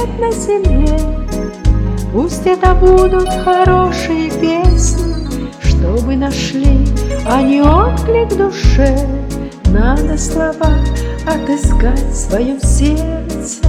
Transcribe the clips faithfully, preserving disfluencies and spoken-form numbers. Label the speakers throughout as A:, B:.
A: свет на земле. Пусть это будут хорошие песни, чтобы нашли они отклик в душе. Надо слова отыскать в своем сердце.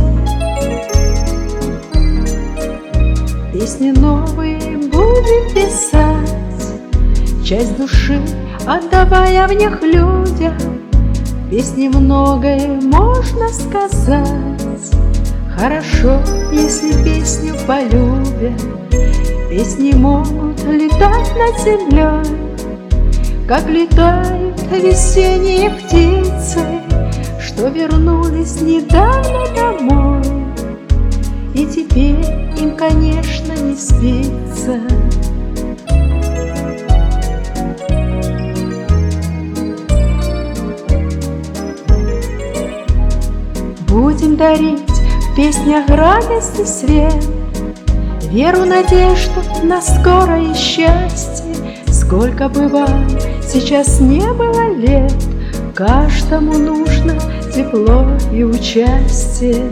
A: Песни новые будем писать, часть души отдавая в них людям. Песни многое можно сказать. Хорошо, если песню полюбят. Песни могут летать над землей, как летают весенние птицы, что вернулись недавно домой. И теперь им, конечно, не спится. Будем дарить в песнях радость и свет, веру, надежду на скорое счастье. Сколько бы вам сейчас не было лет, каждому нужно тепло и участие.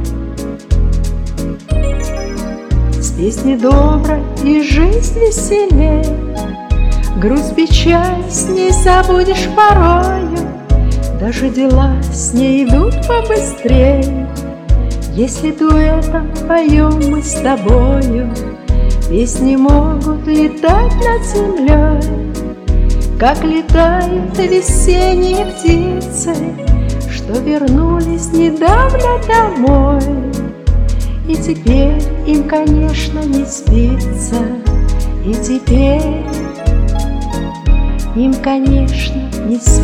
A: С песней доброй и жизнь веселей, грусть, печаль с ней забудешь порою. Даже дела с ней идут побыстрее, если дуэтом поем мы с тобою. Песни могут летать над землей, как летают весенние птицы, что вернулись недавно домой. И теперь им, конечно, не спится. И теперь им, конечно, не спится.